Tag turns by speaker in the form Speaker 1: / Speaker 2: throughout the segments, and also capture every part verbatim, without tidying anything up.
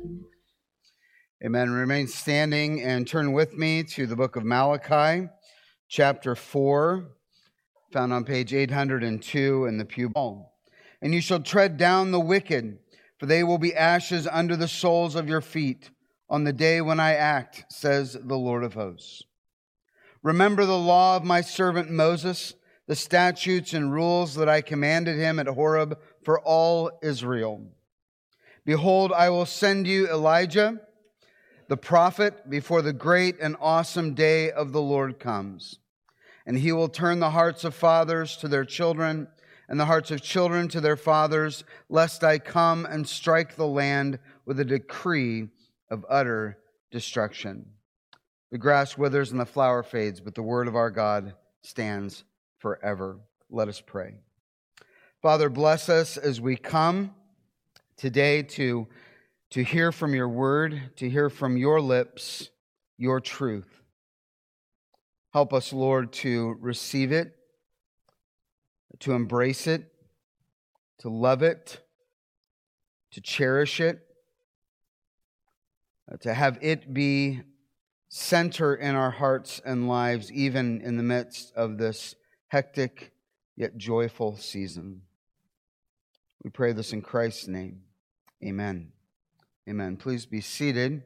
Speaker 1: Amen. Remain standing and turn with me to the book of Malachi, chapter four, found on page eight hundred two in the Pew Bible. And you shall tread down the wicked, for they will be ashes under the soles of your feet on the day when I act, says the Lord of hosts. Remember the law of my servant Moses, the statutes and rules that I commanded him at Horeb for all Israel. Behold, I will send you Elijah, the prophet, before the great and awesome day of the Lord comes. And he will turn the hearts of fathers to their children, and the hearts of children to their fathers, lest I come and strike the land with a decree of utter destruction. The grass withers and the flower fades, but the word of our God stands forever. Let us pray. Father, bless us as we come today to To hear from your word, to hear from your lips, your truth. Help us, Lord, to receive it, to embrace it, to love it, to cherish it, to have it be center in our hearts and lives, even in the midst of this hectic yet joyful season. We pray this in Christ's name. Amen. Amen. Please be seated.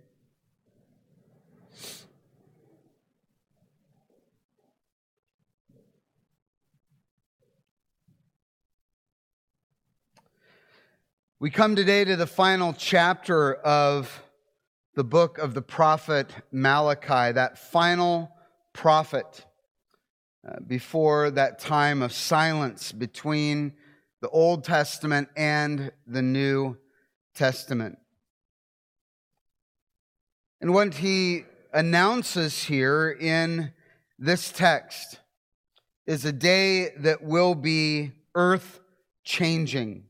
Speaker 1: We come today to the final chapter of the book of the prophet Malachi, that final prophet uh, before that time of silence between the Old Testament and the New Testament. And what he announces here in this text is a day that will be earth-changing.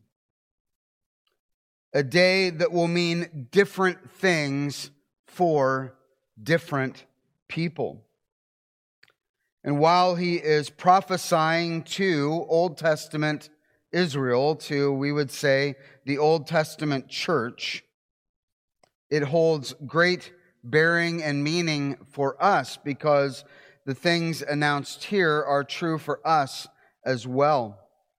Speaker 1: A day that will mean different things for different people. And while he is prophesying to Old Testament Israel, to, we would say, the Old Testament church, it holds great bearing and meaning for us because the things announced here are true for us as well.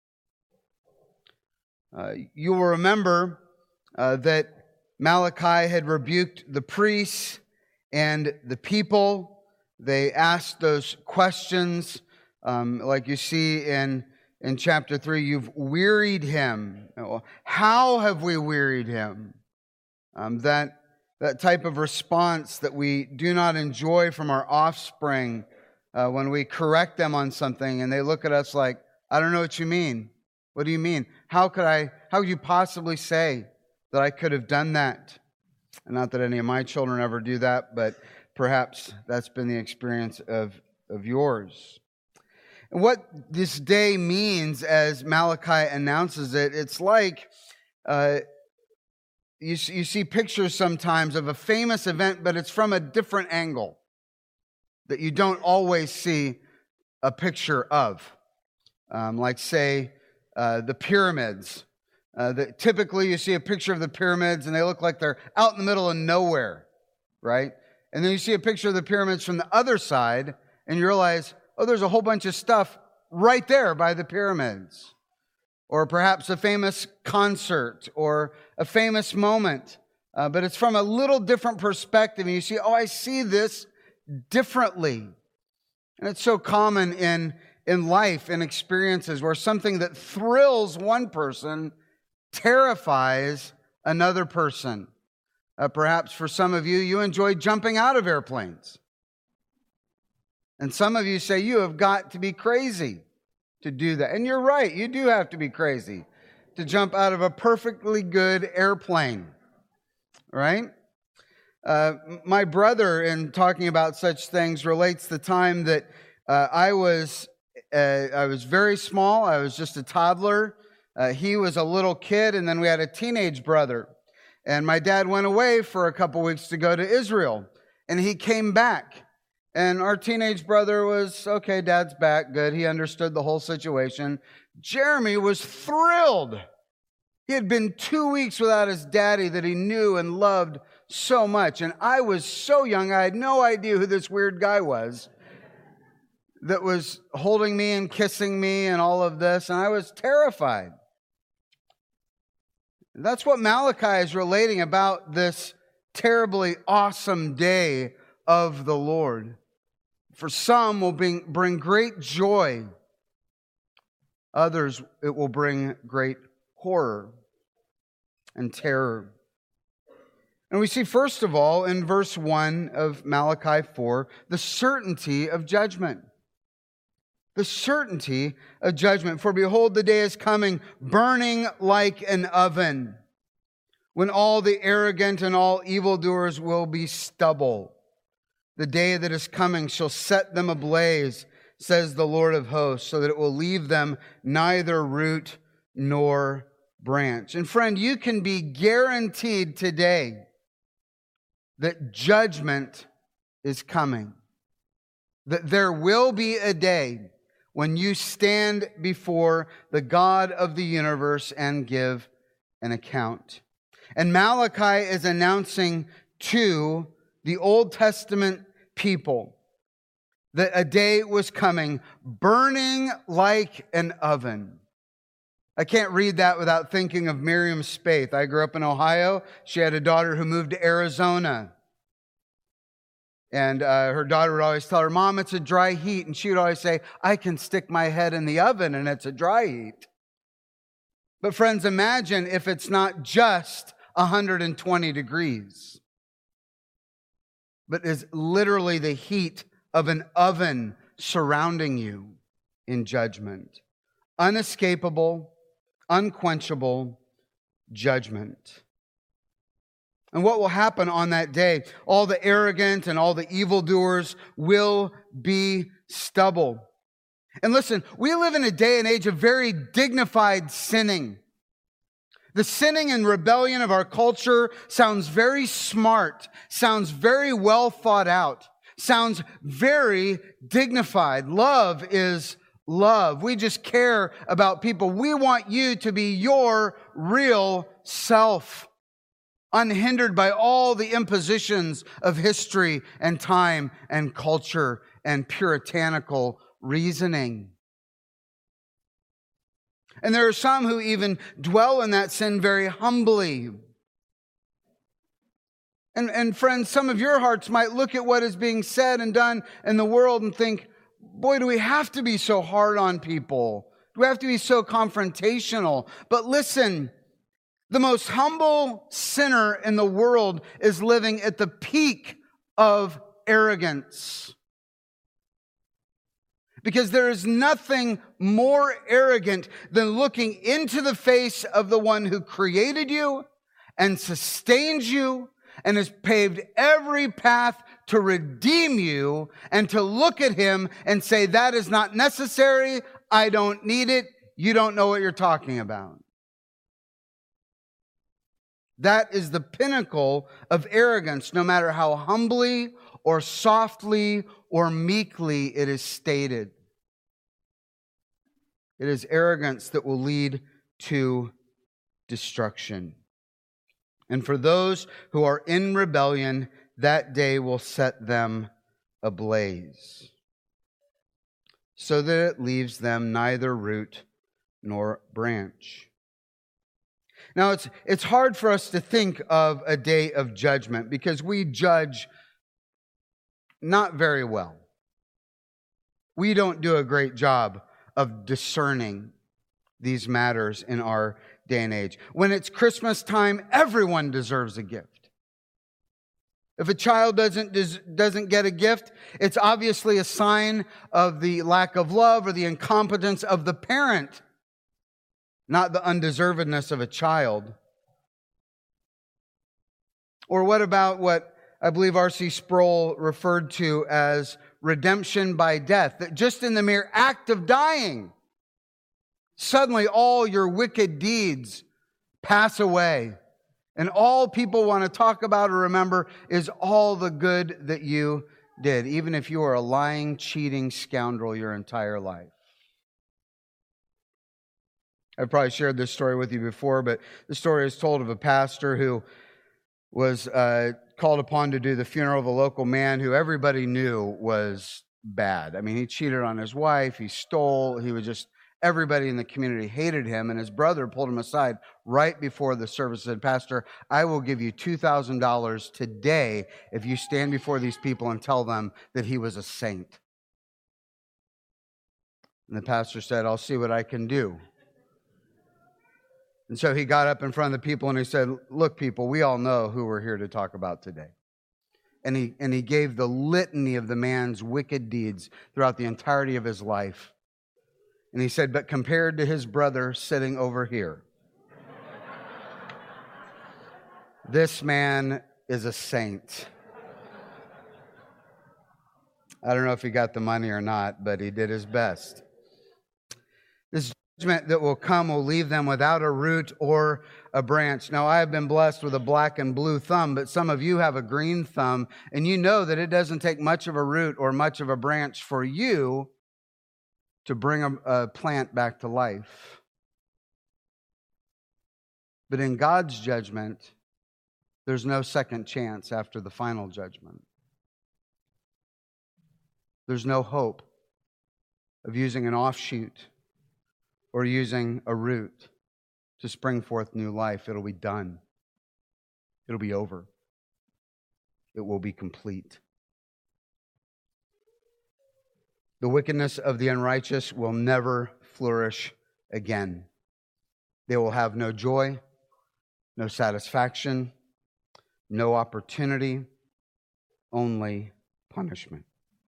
Speaker 1: Uh, you will remember uh, that Malachi had rebuked the priests and the people. They asked those questions, um, like you see in, in chapter three, you've wearied him. How have we wearied him? Um, that That type of response that we do not enjoy from our offspring uh, when we correct them on something and they look at us like, I don't know what you mean. What do you mean? How could I, how could you possibly say that I could have done that? And not that any of my children ever do that, but perhaps that's been the experience of, of yours. And what this day means as Malachi announces it, it's like, uh, You, you see pictures sometimes of a famous event, but it's from a different angle that you don't always see a picture of. Um, like, say, uh, the pyramids. Uh, the, typically, you see a picture of the pyramids, and they look like they're out in the middle of nowhere, right? And then you see a picture of the pyramids from the other side, and you realize, oh, there's a whole bunch of stuff right there by the pyramids. Or perhaps a famous concert or a famous moment. Uh, but it's from a little different perspective. And you see, oh, I see this differently. And it's so common in, in life and experiences where something that thrills one person terrifies another person. Uh, perhaps for some of you, you enjoy jumping out of airplanes. And some of you say, you have got to be crazy to do that. And you're right, you do have to be crazy to jump out of a perfectly good airplane, right? Uh, my brother, in talking about such things, relates the time that uh, I was uh, I was very small. I was just a toddler. Uh, he was a little kid, and then we had a teenage brother. And my dad went away for a couple weeks to go to Israel, and he came back. And our teenage brother was, okay, Dad's back, good. He understood the whole situation. Jeremy was thrilled He had been two weeks without his daddy that he knew and loved so much. And I was so young, I had no idea who this weird guy was that was holding me and kissing me and all of this. And I was terrified. That's what Malachi is relating about this terribly awesome day of the Lord. For some will bring, bring great joy. Others, it will bring great horror and terror. And we see, first of all, in verse one of Malachi four, the certainty of judgment. The certainty of judgment. For behold, the day is coming, burning like an oven, when all the arrogant and all evildoers will be stubble. The day that is coming shall set them ablaze, says the Lord of hosts, so that it will leave them neither root nor branch. And friend, you can be guaranteed today that judgment is coming. That there will be a day when you stand before the God of the universe and give an account. And Malachi is announcing to the Old Testament people that a day was coming, burning like an oven. I can't read that without thinking of Miriam Spaeth. I grew up in Ohio. She had a daughter who moved to Arizona. And uh, her daughter would always tell her, Mom, it's a dry heat. And she would always say, I can stick my head in the oven and it's a dry heat. But friends, imagine if it's not just one hundred twenty degrees, but is literally the heat of an oven surrounding you in judgment. Unescapable, unquenchable judgment. And what will happen on that day? All the arrogant and all the evildoers will be stubble. And listen, we live in a day and age of very dignified sinning. The sinning and rebellion of our culture sounds very smart, sounds very well thought out, sounds very dignified. Love is love. We just care about people. We want you to be your real self, unhindered by all the impositions of history and time and culture and puritanical reasoning. And there are some who even dwell in that sin very humbly. And, and friends, some of your hearts might look at what is being said and done in the world and think, boy, do we have to be so hard on people? Do we have to be so confrontational? But listen, the most humble sinner in the world is living at the peak of arrogance. Because there is nothing more arrogant than looking into the face of the one who created you and sustains you and has paved every path to redeem you, and to look at him and say, that is not necessary, I don't need it, you don't know what you're talking about. That is the pinnacle of arrogance, no matter how humbly or softly or meekly it is stated. It is arrogance that will lead to destruction. And for those who are in rebellion, that day will set them ablaze, so that it leaves them neither root nor branch. Now, it's, it's hard for us to think of a day of judgment because we judge not very well. We don't do a great job of discerning these matters in our day and age. When it's Christmas time, everyone deserves a gift. If a child doesn't, doesn't get a gift, it's obviously a sign of the lack of love or the incompetence of the parent, not the undeservedness of a child. Or what about what I believe R C Sproul referred to as redemption by death? That just in the mere act of dying, suddenly all your wicked deeds pass away. And all people want to talk about or remember is all the good that you did, even if you are a lying, cheating scoundrel your entire life. I've probably shared this story with you before, but the story is told of a pastor who was uh, called upon to do the funeral of a local man who everybody knew was bad. I mean, he cheated on his wife, he stole, he was just, everybody in the community hated him, and his brother pulled him aside right before the service and said, Pastor, I will give you two thousand dollars today if you stand before these people and tell them that he was a saint. And the pastor said, I'll see what I can do. And so he got up in front of the people and he said, look, people, we all know who we're here to talk about today. And he, and he gave the litany of the man's wicked deeds throughout the entirety of his life. And he said, but compared to his brother sitting over here, this man is a saint. I don't know if he got the money or not, but he did his best. This judgment that will come will leave them without a root or a branch. Now, I have been blessed with a black and blue thumb, but some of you have a green thumb, and you know that it doesn't take much of a root or much of a branch for you to bring a, a plant back to life. But in God's judgment, there's no second chance after the final judgment. There's no hope of using an offshoot or using a root to spring forth new life. It'll be done. It'll be over. It will be complete. The wickedness of the unrighteous will never flourish again. They will have no joy, no satisfaction, no opportunity, only punishment.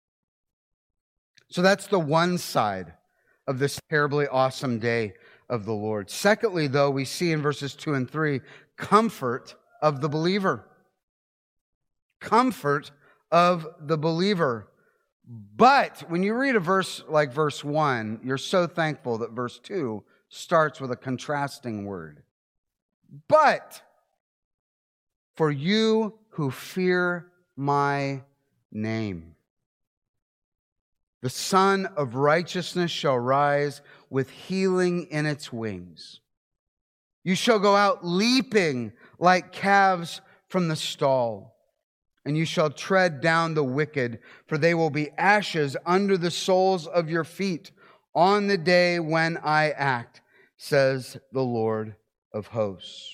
Speaker 1: So that's the one side of this terribly awesome day of the Lord. Secondly, though, we see in verses two and three, comfort of the believer. Comfort of the believer. But when you read a verse like verse one, you're so thankful that verse two starts with a contrasting word. But for you who fear my name, the Son of Righteousness shall rise with healing in its wings. You shall go out leaping like calves from the stall, and you shall tread down the wicked, for they will be ashes under the soles of your feet on the day when I act, says the Lord of hosts.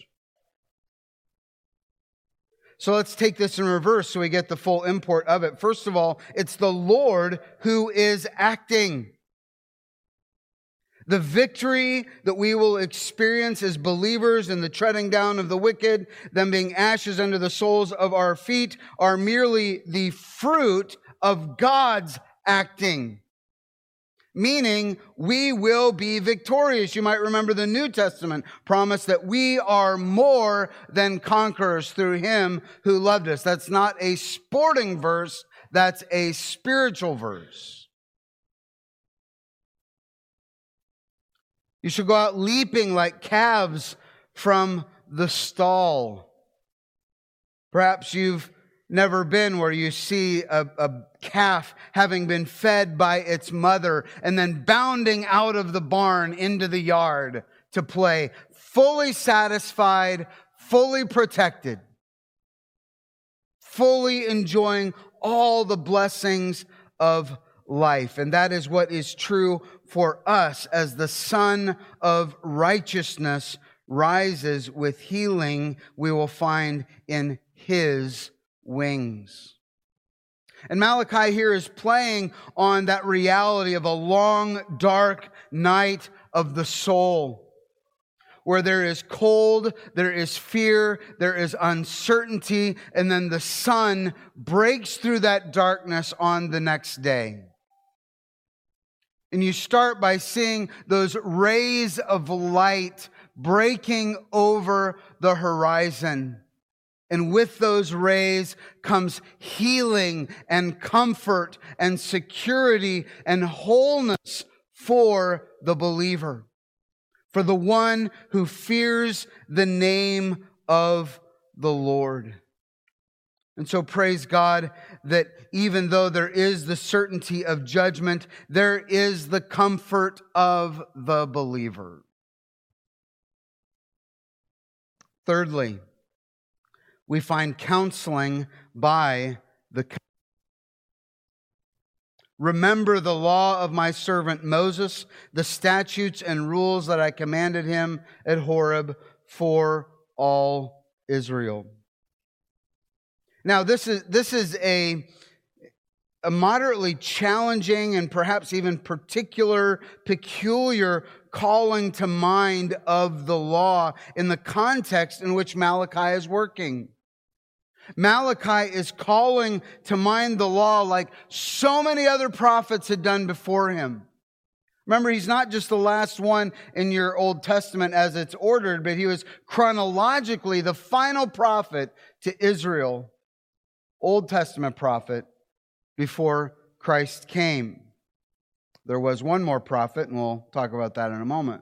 Speaker 1: So let's take this in reverse so we get the full import of it. First of all, it's the Lord who is acting. The victory that we will experience as believers in the treading down of the wicked, them being ashes under the soles of our feet, are merely the fruit of God's acting. Meaning, we will be victorious. You might remember the New Testament promise that we are more than conquerors through Him who loved us. That's not a sporting verse, that's a spiritual verse. You should go out leaping like calves from the stall. Perhaps you've never been where you see a, a calf having been fed by its mother and then bounding out of the barn into the yard to play, fully satisfied, fully protected, fully enjoying all the blessings of life. And that is what is true for us as the Son of Righteousness rises with healing we will find in His wings. And Malachi here is playing on that reality of a long, dark night of the soul, where there is cold, there is fear, there is uncertainty, and then the sun breaks through that darkness on the next day. And you start by seeing those rays of light breaking over the horizon. And with those rays comes healing and comfort and security and wholeness for the believer, for the one who fears the name of the Lord. And so praise God that even though there is the certainty of judgment, there is the comfort of the believer. Thirdly, we find counseling by the Remember the law of my servant Moses, the statutes and rules that I commanded him at Horeb for all Israel. Now, this is this is a, a moderately challenging and perhaps even particular, peculiar calling to mind of the law in the context in which Malachi is working. Malachi is calling to mind the law like so many other prophets had done before him. Remember, he's not just the last one in your Old Testament as it's ordered, but he was chronologically the final prophet to Israel, Old Testament prophet, before Christ came. There was one more prophet, and we'll talk about that in a moment.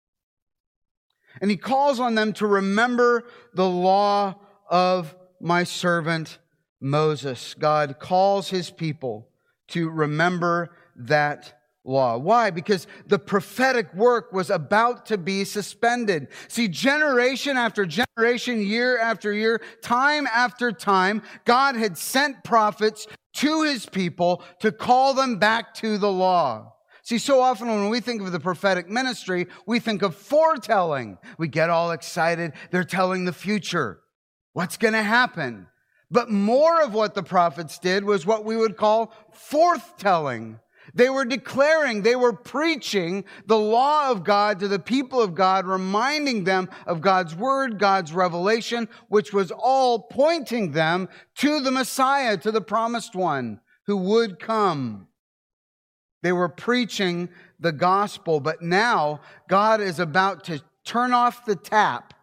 Speaker 1: And he calls on them to remember the law of my servant Moses. God calls his people to remember that law. Why? Because the prophetic work was about to be suspended. See, generation after generation, year after year, time after time, God had sent prophets to his people to call them back to the law. See, so often when we think of the prophetic ministry, we think of foretelling. We get all excited. They're telling the future. What's going to happen? But more of what the prophets did was what we would call forthtelling. They were declaring, they were preaching the law of God to the people of God, reminding them of God's word, God's revelation, which was all pointing them to the Messiah, to the promised one who would come. They were preaching the gospel, but now God is about to turn off the tap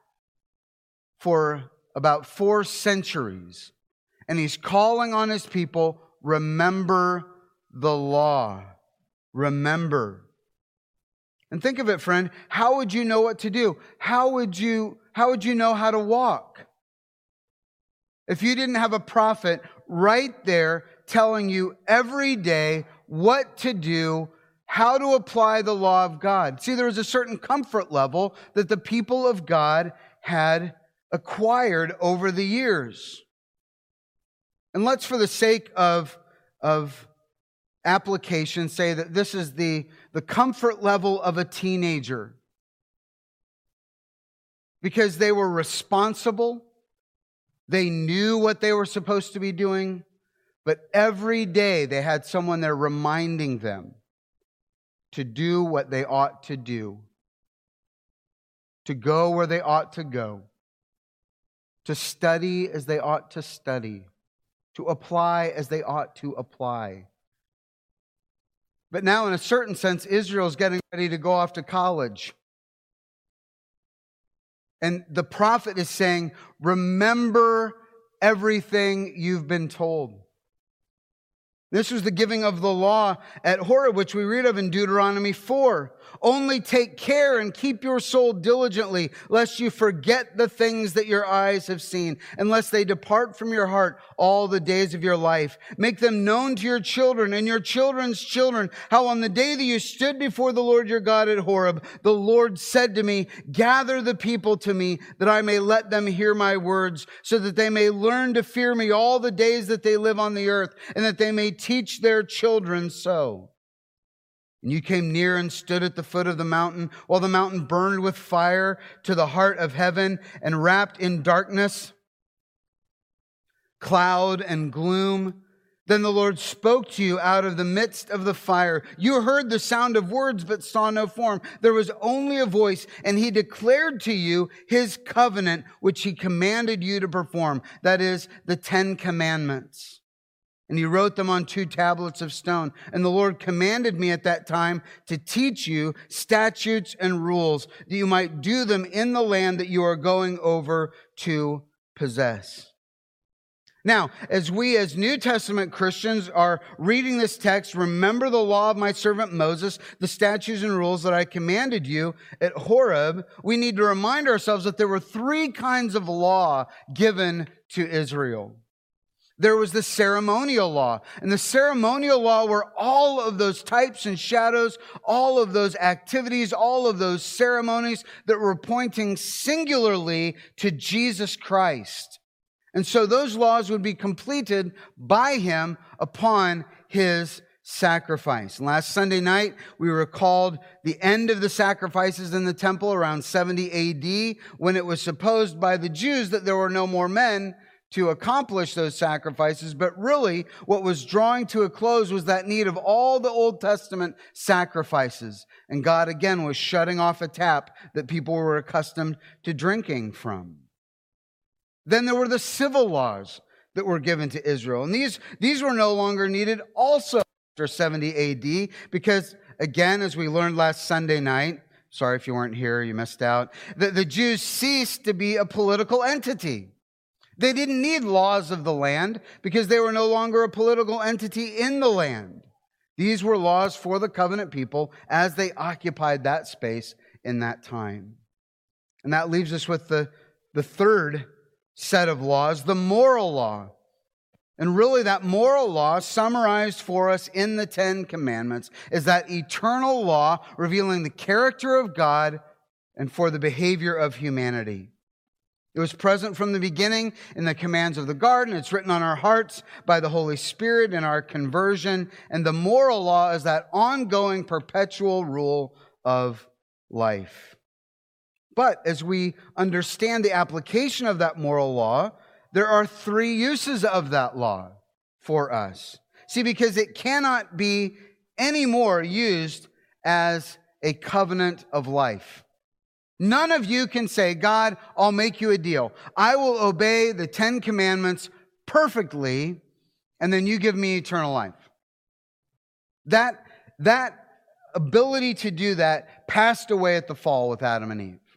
Speaker 1: for about four centuries. And he's calling on his people, remember the law. Remember. And think of it, friend. How would you know what to do? How would you, how would you know how to walk? If you didn't have a prophet right there telling you every day what to do, how to apply the law of God. See, there was a certain comfort level that the people of God had acquired over the years. And let's, for the sake of, of application, say that this is the, the comfort level of a teenager. Because they were responsible, they knew what they were supposed to be doing, but every day they had someone there reminding them to do what they ought to do, to go where they ought to go, to study as they ought to study, to apply as they ought to apply. But now, in a certain sense, Israel is getting ready to go off to college. And the prophet is saying, remember everything you've been told. This was the giving of the law at Horeb, which we read of in Deuteronomy four. Only take care and keep your soul diligently, lest you forget the things that your eyes have seen, unless they depart from your heart all the days of your life. Make them known to your children and your children's children, how on the day that you stood before the Lord your God at Horeb, the Lord said to me, gather the people to me, that I may let them hear my words, so that they may learn to fear me all the days that they live on the earth, and that they may teach their children so. And you came near and stood at the foot of the mountain, while the mountain burned with fire to the heart of heaven, and wrapped in darkness, cloud and gloom. Then the Lord spoke to you out of the midst of the fire. You heard the sound of words, but saw no form. There was only a voice, and he declared to you his covenant, which he commanded you to perform. That is, the Ten Commandments. And he wrote them on two tablets of stone. And the Lord commanded me at that time to teach you statutes and rules, that you might do them in the land that you are going over to possess. Now, as we as New Testament Christians are reading this text, remember the law of my servant Moses, the statutes and rules that I commanded you at Horeb, we need to remind ourselves that there were three kinds of law given to Israel. There was the ceremonial law. And the ceremonial law were all of those types and shadows, all of those activities, all of those ceremonies that were pointing singularly to Jesus Christ. And so those laws would be completed by him upon his sacrifice. And last Sunday night, we recalled the end of the sacrifices in the temple around seventy A D, when it was supposed by the Jews that there were no more men to accomplish those sacrifices. But really, what was drawing to a close was that need of all the Old Testament sacrifices. And God again was shutting off a tap that people were accustomed to drinking from. Then there were the civil laws that were given to Israel. And these, these were no longer needed also after seventy A D, because again, as we learned last Sunday night, sorry if you weren't here, you missed out, the, the Jews ceased to be a political entity. They didn't need laws of the land because they were no longer a political entity in the land. These were laws for the covenant people as they occupied that space in that time. And that leaves us with the, the third set of laws, the moral law. And really that moral law, summarized for us in the Ten Commandments, is that eternal law revealing the character of God and for the behavior of humanity. It was present from the beginning in the commands of the garden. It's written on our hearts by the Holy Spirit in our conversion. And the moral law is that ongoing, perpetual rule of life. But as we understand the application of that moral law, there are three uses of that law for us. See, because it cannot be any more used as a covenant of life. None of you can say, God, I'll make you a deal. I will obey the Ten Commandments perfectly, and then you give me eternal life. That, that ability to do that passed away at the fall with Adam and Eve.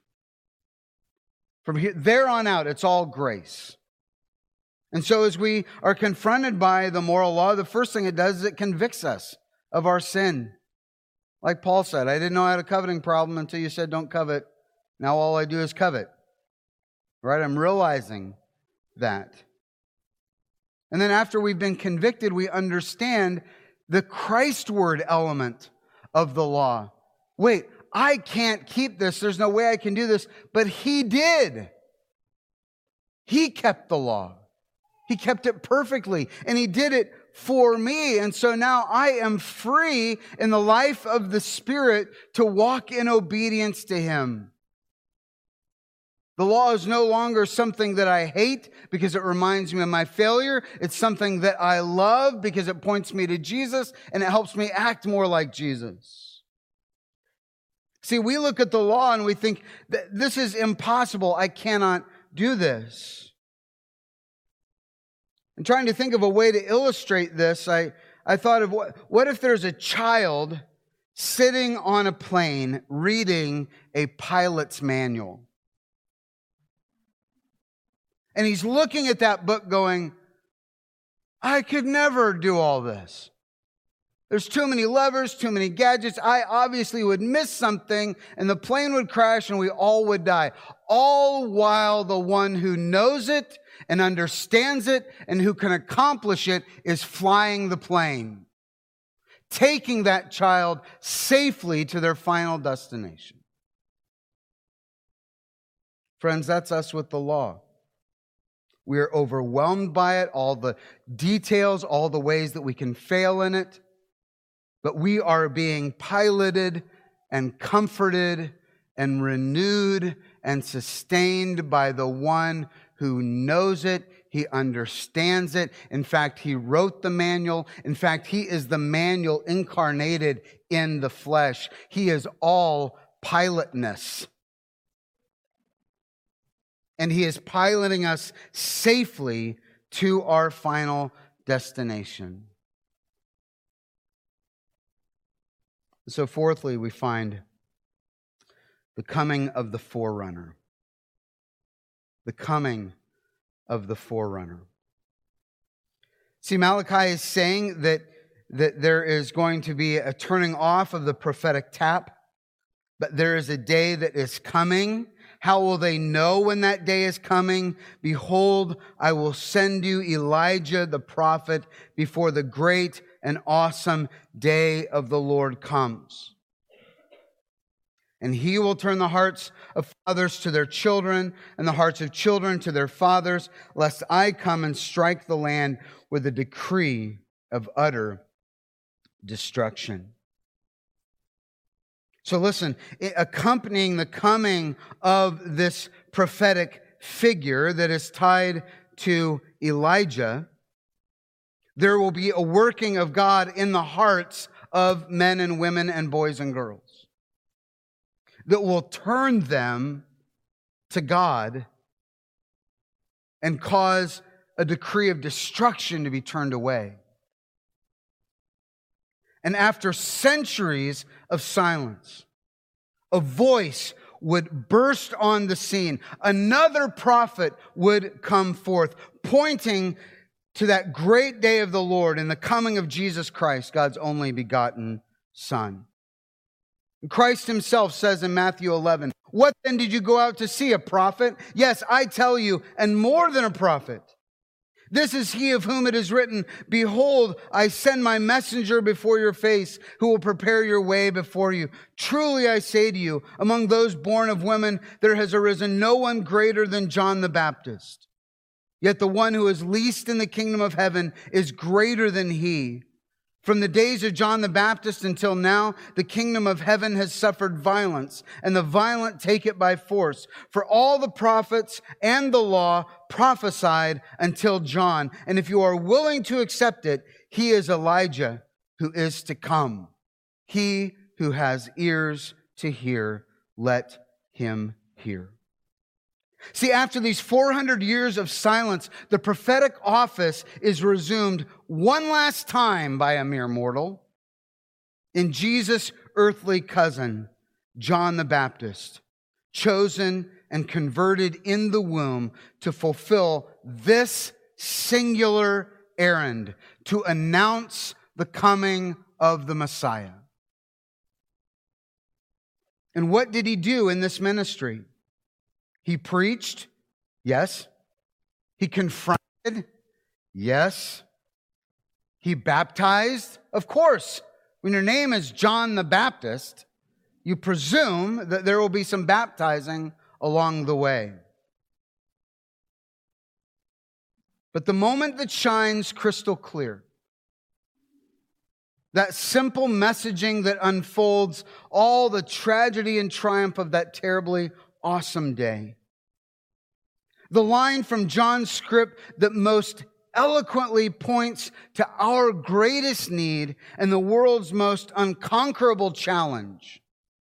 Speaker 1: From here, there on out, it's all grace. And so as we are confronted by the moral law, the first thing it does is it convicts us of our sin. Like Paul said, I didn't know I had a coveting problem until you said don't covet. Now all I do is covet. Right? I'm realizing that. And then after we've been convicted, we understand the Christward element of the law. Wait, I can't keep this. There's no way I can do this. But He did. He kept the law. He kept it perfectly. And He did it for me. And so now I am free in the life of the Spirit to walk in obedience to Him. The law is no longer something that I hate because it reminds me of my failure. It's something that I love because it points me to Jesus and it helps me act more like Jesus. See, we look at the law and we think that this is impossible. I cannot do this. I'm trying to think of a way to illustrate this. I, I thought of what, what if there's a child sitting on a plane reading a pilot's manual? And he's looking at that book going, I could never do all this. There's too many levers, too many gadgets. I obviously would miss something and the plane would crash and we all would die. All while the one who knows it and understands it and who can accomplish it is flying the plane, taking that child safely to their final destination. Friends, that's us with the law. We are overwhelmed by it, all the details, all the ways that we can fail in it. But we are being piloted and comforted and renewed and sustained by the one who knows it. He understands it. In fact, He wrote the manual. In fact, He is the manual incarnated in the flesh. He is all pilotness. And He is piloting us safely to our final destination. So fourthly, we find the coming of the forerunner. The coming of the forerunner. See, Malachi is saying that, that there is going to be a turning off of the prophetic tap, but there is a day that is coming. How will they know when that day is coming? Behold, I will send you Elijah the prophet before the great and awesome day of the Lord comes. And he will turn the hearts of fathers to their children and the hearts of children to their fathers, lest I come and strike the land with a decree of utter destruction. So listen, accompanying the coming of this prophetic figure that is tied to Elijah, there will be a working of God in the hearts of men and women and boys and girls that will turn them to God and cause a decree of destruction to be turned away. And after centuries of silence, a voice would burst on the scene. Another prophet would come forth, pointing to that great day of the Lord and the coming of Jesus Christ, God's only begotten Son. Christ himself says in Matthew eleven, "What then did you go out to see? A prophet? Yes, I tell you, and more than a prophet. This is he of whom it is written, Behold, I send my messenger before your face, who will prepare your way before you. Truly I say to you, among those born of women, there has arisen no one greater than John the Baptist. Yet the one who is least in the kingdom of heaven is greater than he. From the days of John the Baptist until now, the kingdom of heaven has suffered violence, and the violent take it by force. For all the prophets and the law prophesied until John. And if you are willing to accept it, he is Elijah who is to come. He who has ears to hear, let him hear." See, after these four hundred years of silence, the prophetic office is resumed one last time by a mere mortal in Jesus' earthly cousin, John the Baptist, chosen and converted in the womb to fulfill this singular errand, to announce the coming of the Messiah. And what did he do in this ministry? He preached, yes. He confronted, yes. He baptized, of course. When your name is John the Baptist, you presume that there will be some baptizing along the way. But the moment that shines crystal clear, that simple messaging that unfolds all the tragedy and triumph of that terribly awesome day. The line from John's script that most eloquently points to our greatest need and the world's most unconquerable challenge.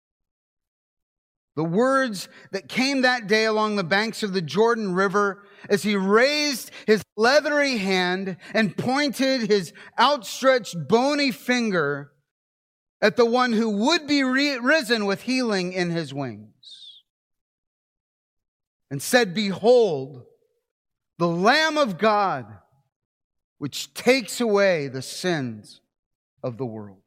Speaker 1: The words that came that day along the banks of the Jordan River as he raised his leathery hand and pointed his outstretched bony finger at the one who would be re- risen with healing in his wings. And said, "Behold, the Lamb of God, which takes away the sins of the world."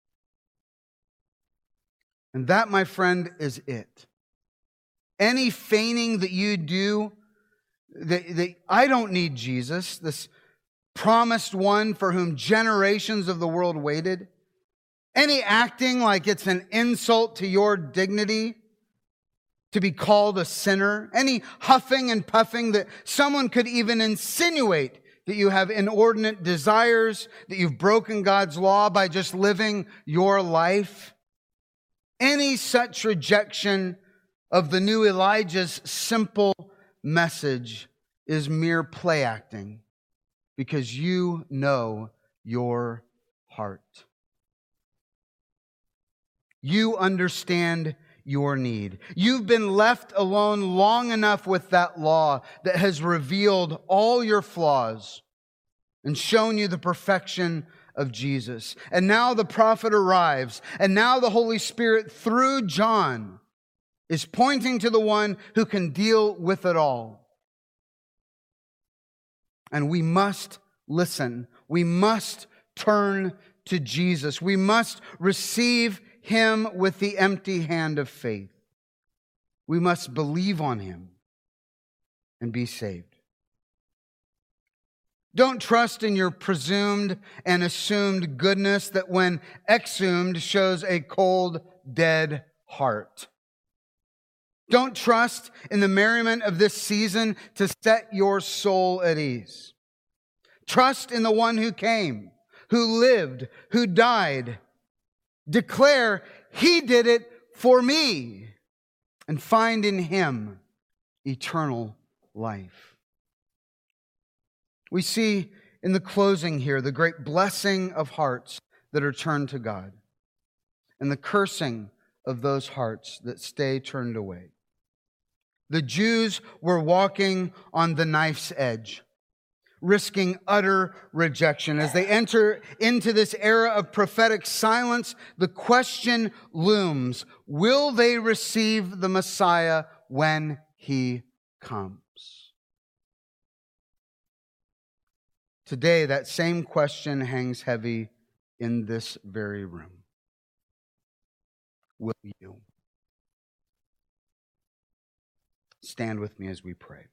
Speaker 1: And that, my friend, is it. Any feigning that you do, that, that I don't need Jesus, this promised one for whom generations of the world waited, any acting like it's an insult to your dignity, to be called a sinner, any huffing and puffing that someone could even insinuate that you have inordinate desires, that you've broken God's law by just living your life, any such rejection of the new Elijah's simple message is mere play acting, because you know your heart. You understand your need. You've been left alone long enough with that law that has revealed all your flaws and shown you the perfection of Jesus. And now the prophet arrives, and now the Holy Spirit, through John, is pointing to the one who can deal with it all. And we must listen. We must turn to Jesus. We must receive him with the empty hand of faith. We must believe on him and be saved. Don't trust in your presumed and assumed goodness that when exhumed shows a cold, dead heart. Don't trust in the merriment of this season to set your soul at ease. Trust in the one who came, who lived, who died. Declare, he did it for me, and find in him eternal life. We see in the closing here the great blessing of hearts that are turned to God and the cursing of those hearts that stay turned away. The Jews were walking on the knife's edge, risking utter rejection. As they enter into this era of prophetic silence, the question looms, will they receive the Messiah when he comes? Today, that same question hangs heavy in this very room. Will you? Stand with me as we pray.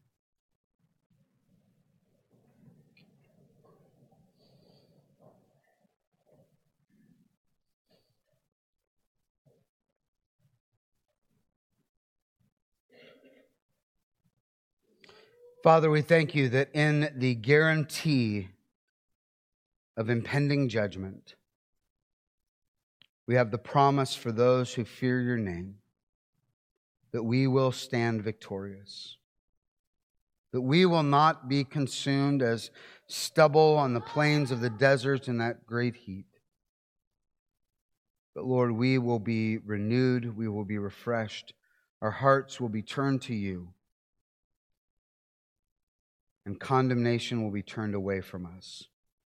Speaker 1: Father, we thank you that in the guarantee of impending judgment, we have the promise for those who fear your name that we will stand victorious, that we will not be consumed as stubble on the plains of the desert in that great heat. But Lord, we will be renewed, we will be refreshed, our hearts will be turned to you, and condemnation will be turned away from us.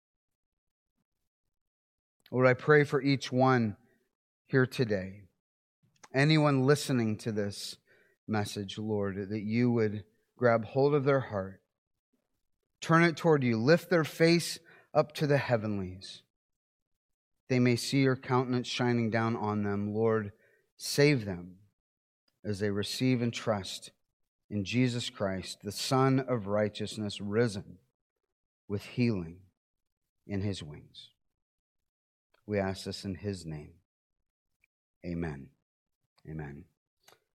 Speaker 1: Lord, I pray for each one here today, anyone listening to this message, Lord, that you would grab hold of their heart, turn it toward you, lift their face up to the heavenlies. They may see your countenance shining down on them. Lord, save them as they receive and trust in Jesus Christ, the Son of righteousness, risen with healing in his wings. We ask this in his name. Amen. Amen.